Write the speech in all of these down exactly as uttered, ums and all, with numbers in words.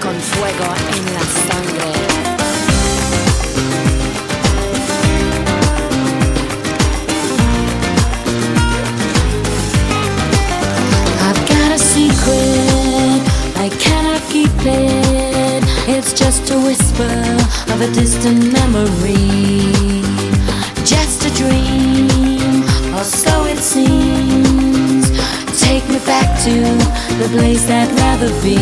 con fuego en la sangre. I've got a secret, I cannot keep it. It's just a whisper of a distant memory, just a dream, or so it seems. Take me back to the place I'd rather be.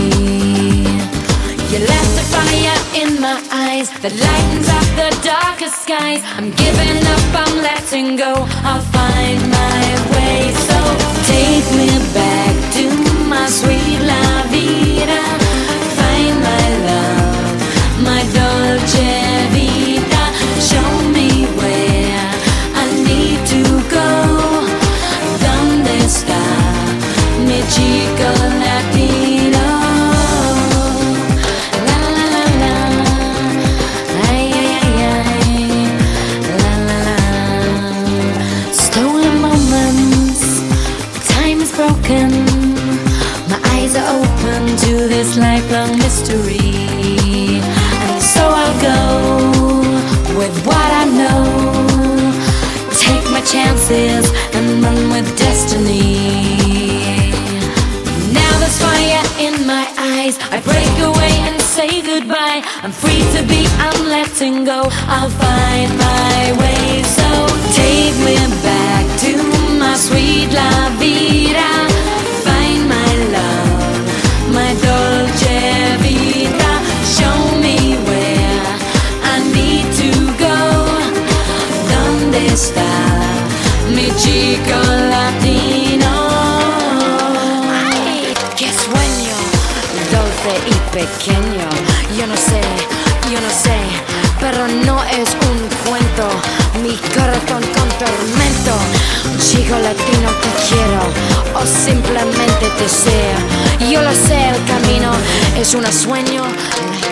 You left a fire in my eyes that lightens up the darkest skies. I'm giving up, I'm letting go, I'll find my way. So take me back to my sweet la vida. Find my love, my dolce vita. Show me where I need to go. ¿Dónde está mi chico latino? La la la la, ay ay ay ay, la la la. Stolen moments, time is broken. My eyes are open to this lifelong mystery, and so I'll go with what I know. Take my chances and run with destiny. Now there's fire in my eyes, I break away and say goodbye. I'm free to be, I'm letting go, I'll find my way. So take me back to my sweet la vida. Find my love, my dolce vita. Show me where I need to go. ¿Dónde está mi chico latino? Ay, qué sueño dulce y pequeño. Yo no sé, yo no sé, pero no es un cuento. Mi corazón con tormento. Un chico latino que quiero, o simplemente deseo. Yo lo sé, el camino es un sueño.